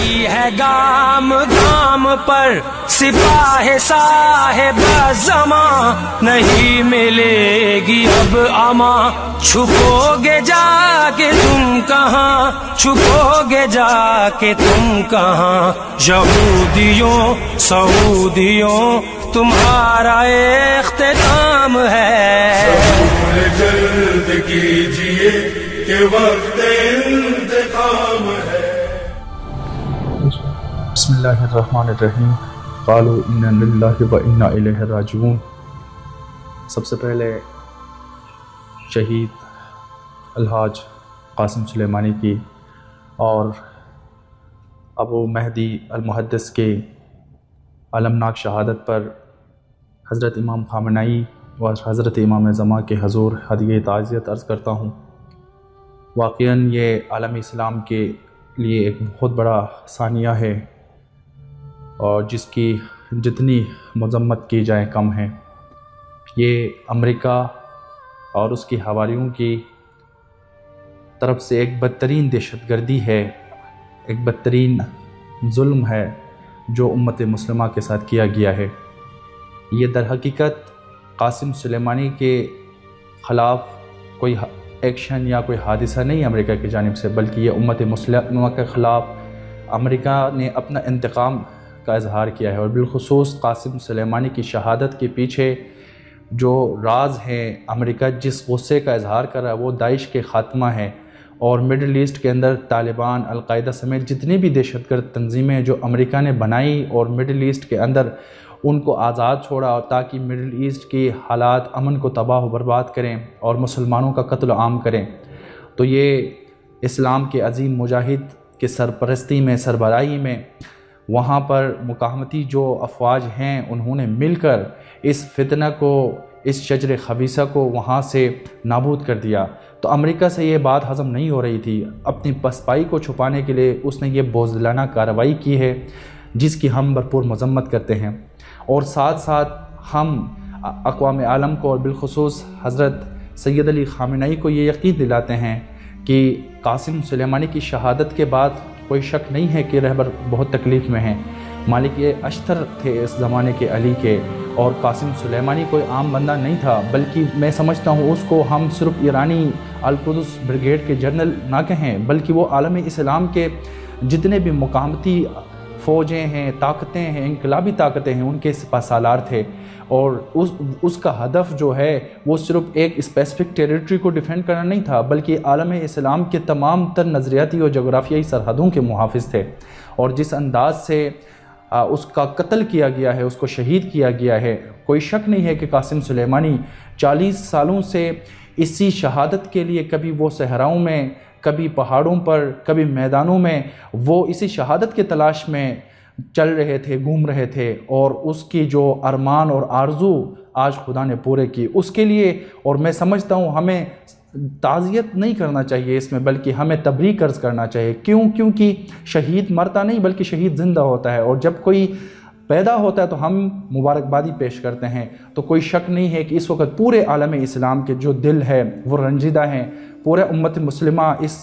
رہی ہے گام گام پر سپاہ صاحب زماں، نہیں ملے گی اب امان، چھپو گے جا کے تم کہاں، چھپو گے جا کے تم کہاں، یہودیوں سعودیوں تمہارا اختتام ہے۔ جلد کیجئے کہ وقت انتقام ہے۔ بسم اللہ الرحمن الرحیم۔ قالوا انا للہ و انا الیہ راجعون۔ سب سے پہلے شہید الحاج قاسم سلیمانی کی اور ابو مہدی المحدث کے المناک شہادت پر حضرت امام خامنہئی و حضرت امام زمان کے حضور ہدیہ تعزیت عرض کرتا ہوں۔ واقعاً یہ عالم اسلام کے لیے ایک بہت بڑا ثانیہ ہے، اور جس کی جتنی مذمت کی جائے کم ہے۔ یہ امریکہ اور اس کی حواریوں کی طرف سے ایک بدترین دہشت گردی ہے، ایک بدترین ظلم ہے جو امت مسلمہ کے ساتھ کیا گیا ہے۔ یہ در حقیقت قاسم سلیمانی کے خلاف کوئی ایکشن یا کوئی حادثہ نہیں امریکہ کی جانب سے، بلکہ یہ امت مسلمہ کے خلاف امریکہ نے اپنا انتقام کا اظہار کیا ہے۔ اور بالخصوص قاسم سلیمانی کی شہادت کے پیچھے جو راز ہے، امریکہ جس غصے کا اظہار کر رہا ہے وہ داعش کے خاتمہ ہے، اور مڈل ایسٹ کے اندر طالبان، القاعدہ سمیت جتنی بھی دہشت گرد تنظیمیں جو امریکہ نے بنائی اور مڈل ایسٹ کے اندر ان کو آزاد چھوڑا، اور تاکہ مڈل ایسٹ کی حالات امن کو تباہ و برباد کریں اور مسلمانوں کا قتل عام کریں، تو یہ اسلام کے عظیم مجاہد کے سرپرستی میں، سربراہی میں وہاں پر مقاومتی جو افواج ہیں انہوں نے مل کر اس فتنہ کو، اس شجر خبیثہ کو وہاں سے نابود کر دیا۔ تو امریکہ سے یہ بات ہضم نہیں ہو رہی تھی، اپنی پسپائی کو چھپانے کے لیے اس نے یہ بزدلانہ کارروائی کی ہے، جس کی ہم بھرپور مذمت کرتے ہیں۔ اور ساتھ ساتھ ہم اقوام عالم کو اور بالخصوص حضرت سید علی خامنہئی کو یہ یقین دلاتے ہیں کہ قاسم سلیمانی کی شہادت کے بعد کوئی شک نہیں ہے کہ رہبر بہت تکلیف میں ہیں۔ مالک اشتر تھے اس زمانے کے علی کے، اور قاسم سلیمانی کوئی عام بندہ نہیں تھا، بلکہ میں سمجھتا ہوں اس کو ہم صرف ایرانی القدس بریگیڈ کے جنرل نہ کہیں، بلکہ وہ عالم اسلام کے جتنے بھی مقاومتی فوجیں ہیں، طاقتیں ہیں، انقلابی طاقتیں ہیں، ان کے سپہ سالار تھے۔ اور اس کا ہدف جو ہے وہ صرف ایک اسپیسیفک ٹیریٹری کو ڈیفینڈ کرنا نہیں تھا، بلکہ عالم اسلام کے تمام تر نظریاتی اور جغرافیائی سرحدوں کے محافظ تھے۔ اور جس انداز سے اس کا قتل کیا گیا ہے، اس کو شہید کیا گیا ہے، کوئی شک نہیں ہے کہ قاسم سلیمانی 40 سالوں سے اسی شہادت کے لیے، کبھی وہ صحراؤں میں، کبھی پہاڑوں پر، کبھی میدانوں میں، وہ اسی شہادت کے تلاش میں چل رہے تھے، گھوم رہے تھے، اور اس کی جو ارمان اور آرزو آج خدا نے پورے کی اس کے لیے۔ اور میں سمجھتا ہوں ہمیں تعزیت نہیں کرنا چاہیے اس میں، بلکہ ہمیں تبریک عرض کرنا چاہیے۔ کیونکہ شہید مرتا نہیں بلکہ شہید زندہ ہوتا ہے، اور جب کوئی پیدا ہوتا ہے تو ہم مبارکبادی پیش کرتے ہیں۔ تو کوئی شک نہیں ہے کہ اس وقت پورے عالم اسلام کے جو دل ہے وہ رنجیدہ ہیں، پورے امت مسلمہ اس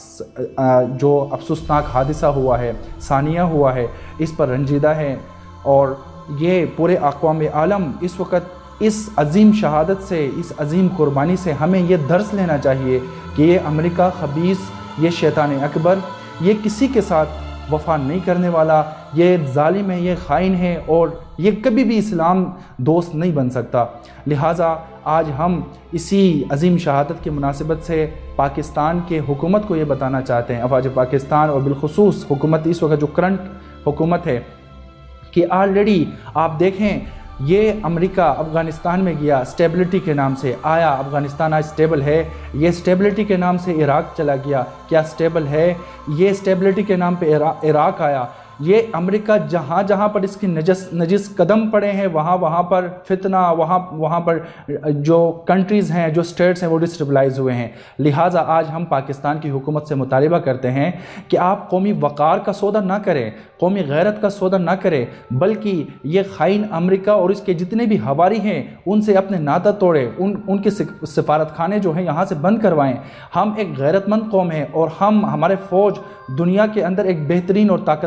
جو افسوسناک حادثہ ہوا ہے، ثانیہ ہوا ہے، اس پر رنجیدہ ہے۔ اور یہ پورے اقوام عالم اس وقت اس عظیم شہادت سے، اس عظیم قربانی سے ہمیں یہ درس لینا چاہیے کہ یہ امریکہ خبیث، یہ شیطان اکبر، یہ کسی کے ساتھ وفا نہیں کرنے والا، یہ ظالم ہے، یہ خائن ہے، اور یہ کبھی بھی اسلام دوست نہیں بن سکتا۔ لہٰذا آج ہم اسی عظیم شہادت کی مناسبت سے پاکستان کے حکومت کو یہ بتانا چاہتے ہیں، افواج پاکستان اور بالخصوص حکومت اس وقت جو کرنٹ حکومت ہے، کہ آلریڈی آپ دیکھیں یہ امریکہ افغانستان میں گیا، اسٹیبلٹی کے نام سے آیا، افغانستان آج اسٹیبل ہے۔ یہ اسٹیبلٹی کے نام سے عراق چلا گیا، کیا اسٹیبل ہے؟ یہ اسٹیبلٹی کے نام پہ عراق آیا۔ یہ امریکہ جہاں جہاں پر اس کی نجس قدم پڑے ہیں، وہاں پر فتنہ، وہاں پر جو کنٹریز ہیں، جو اسٹیٹس ہیں، وہ ڈسٹیبلائز ہوئے ہیں۔ لہٰذا آج ہم پاکستان کی حکومت سے مطالبہ کرتے ہیں کہ آپ قومی وقار کا سودا نہ کریں، قومی غیرت کا سودا نہ کریں، بلکہ یہ خائن امریکہ اور اس کے جتنے بھی حواری ہیں ان سے اپنے ناطہ توڑیں، ان کے سفارت خانے جو ہیں یہاں سے بند کروائیں۔ ہم ایک غیرت مند قوم ہیں، اور ہمارے فوج دنیا کے اندر ایک بہترین اور طاقتور ترین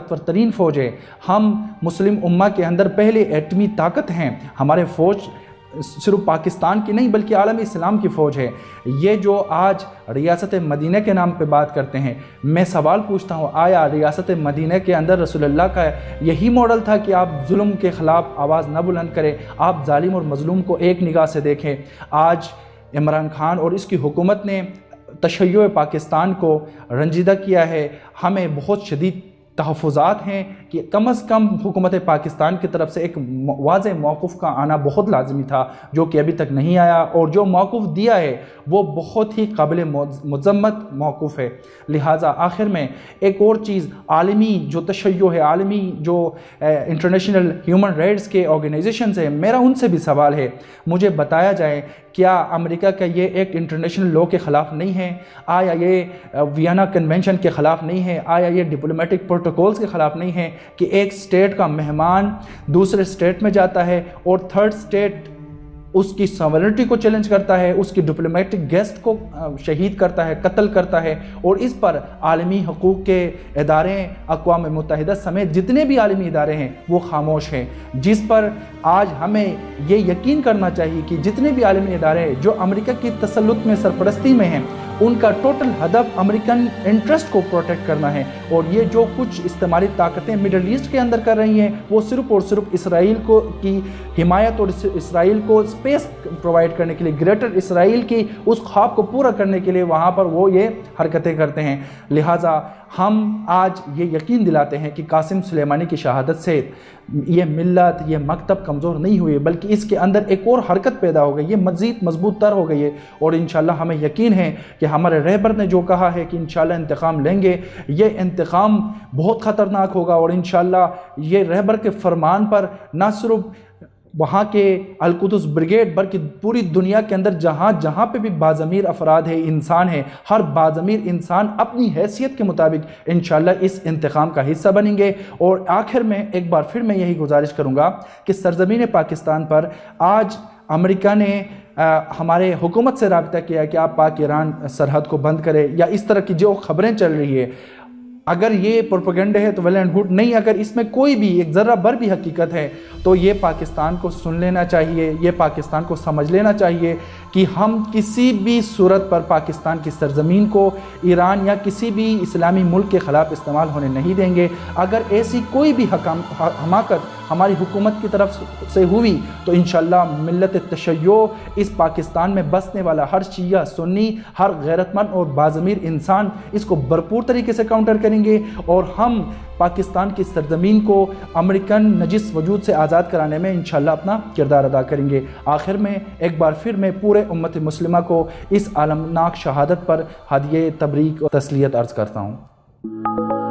ترین فوج ہے، ہم مسلم امہ کے اندر پہلے ایٹمی طاقت ہیں، ہمارے فوج صرف پاکستان کی نہیں بلکہ عالم اسلام کی فوج ہے۔ یہ جو آج ریاست مدینہ کے نام پہ بات کرتے ہیں، میں سوال پوچھتا ہوں، آیا ریاست مدینہ کے اندر رسول اللہ کا یہی ماڈل تھا کہ آپ ظلم کے خلاف آواز نہ بلند کریں، آپ ظالم اور مظلوم کو ایک نگاہ سے دیکھیں؟ آج عمران خان اور اس کی حکومت نے تشیع پاکستان کو رنجیدہ کیا ہے۔ ہمیں بہت شدید تحفظات ہیں کہ کم از کم حکومت پاکستان کی طرف سے ایک واضح موقف کا آنا بہت لازمی تھا، جو کہ ابھی تک نہیں آیا، اور جو موقف دیا ہے وہ بہت ہی قابل مذمت موقف ہے۔ لہٰذا آخر میں ایک اور چیز، عالمی جو تشیع ہے، عالمی جو انٹرنیشنل ہیومن رائٹس کے آرگنائزیشنز ہیں، میرا ان سے بھی سوال ہے، مجھے بتایا جائے کیا امریکہ کا یہ ایکٹ انٹرنیشنل لاء کے خلاف نہیں ہے؟ آیا یہ وینا کنونشن کے خلاف نہیں ہے؟ آیا یہ ڈپلومیٹک پروٹوکولز کے خلاف نہیں ہے کہ ایک سٹیٹ کا مہمان دوسرے سٹیٹ میں جاتا ہے اور تھرڈ سٹیٹ اس کی ساورنٹی کو چیلنج کرتا ہے، اس کی ڈپلومیٹک گیسٹ کو شہید کرتا ہے، قتل کرتا ہے، اور اس پر عالمی حقوق کے ادارے، اقوام متحدہ سمیت جتنے بھی عالمی ادارے ہیں وہ خاموش ہیں، جس پر آج ہمیں یہ یقین کرنا چاہیے کہ جتنے بھی عالمی ادارے ہیں جو امریکہ کی تسلط میں سرپرستی میں ہیں، ان کا ٹوٹل ہدف امریکن انٹرسٹ کو پروٹیکٹ کرنا ہے، اور یہ جو کچھ استعماری طاقتیں مڈل ایسٹ کے اندر کر رہی ہیں وہ صرف اور صرف اسرائیل کو کی حمایت اور اسرائیل کو اسپیس پرووائڈ کرنے کے لیے، گریٹر اسرائیل کی اس خواب کو پورا کرنے کے لیے وہاں پر وہ یہ حرکتیں کرتے ہیں۔ لہٰذا ہم آج یہ یقین دلاتے ہیں کہ قاسم سلیمانی کی شہادت سے یہ ملت، یہ مکتب کمزور نہیں ہوئی، بلکہ اس کے اندر ایک اور حرکت پیدا ہو گئی، یہ مزید مضبوط تر ہو گئی ہے، اور انشاءاللہ ہمیں یقین ہے کہ ہمارے رہبر نے جو کہا ہے کہ انشاءاللہ انتقام لیں گے، یہ انتقام بہت خطرناک ہوگا، اور انشاءاللہ یہ رہبر کے فرمان پر نہ صرف وہاں کے القدس بریگیڈ بلکہ پوری دنیا کے اندر جہاں جہاں پہ بھی باضمیر افراد ہیں، انسان ہیں، ہر باضمیر انسان اپنی حیثیت کے مطابق انشاءاللہ اس انتقام کا حصہ بنیں گے۔ اور آخر میں ایک بار پھر میں یہی گزارش کروں گا کہ سرزمین پاکستان پر آج امریکہ نے ہمارے حکومت سے رابطہ کیا کہ آپ پاک ایران سرحد کو بند کرے، یا اس طرح کی جو خبریں چل رہی ہے، اگر یہ پروپیگنڈا ہے تو ویل اینڈ گڈ، نہیں اگر اس میں کوئی بھی ایک ذرہ بر بھی حقیقت ہے تو یہ پاکستان کو سن لینا چاہیے، یہ پاکستان کو سمجھ لینا چاہیے کہ ہم کسی بھی صورت پر پاکستان کی سرزمین کو ایران یا کسی بھی اسلامی ملک کے خلاف استعمال ہونے نہیں دیں گے۔ اگر ایسی کوئی بھی حماقت ہماری حکومت کی طرف سے ہوئی تو انشاءاللہ ملت تشیع اس پاکستان میں بسنے والا ہر شیعہ سنی، ہر غیرت مند اور باضمیر انسان اس کو بھرپور طریقے سے کاؤنٹر کریں گے، اور ہم پاکستان کی سرزمین کو امریکن نجس وجود سے آزاد کرانے میں انشاءاللہ اپنا کردار ادا کریں گے۔ آخر میں ایک بار پھر میں پورے امت مسلمہ کو اس عالمناک شہادت پر ہدیہ تبریک اور تسلیت عرض کرتا ہوں۔